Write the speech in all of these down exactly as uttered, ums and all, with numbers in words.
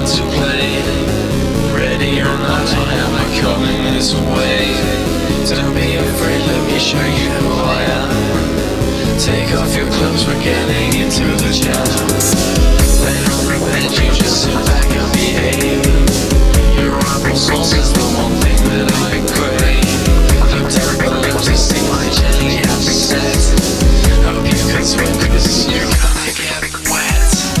to play. Ready or not, I am coming this way. Don't be afraid, let me show you who I am. Take off your clothes, we're getting into the jam. Lay on the bed, you just sit back and behave. Your rival sauce is the one thing that I crave. Look down below to see my jelly upset. Hope you can swim, cause you're gonna get wet.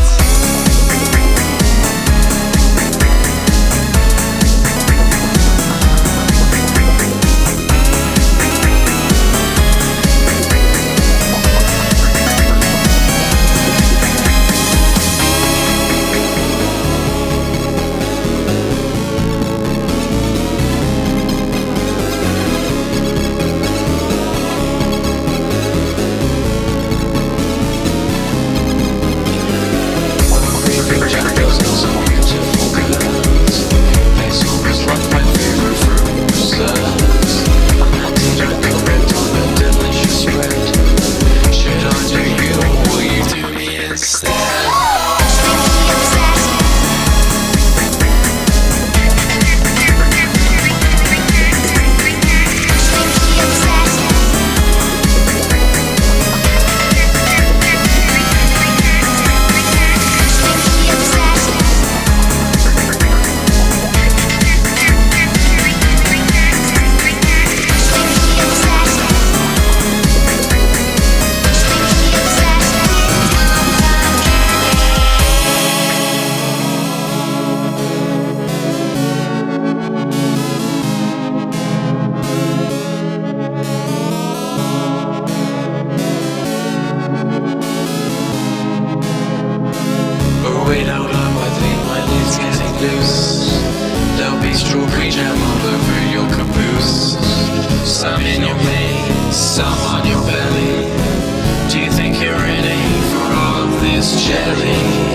Wait, hold on, I think my legs getting loose. There'll be strawberry jam all over your caboose. Some in your mane, some on your belly. Do you think you're ready for all of this jelly?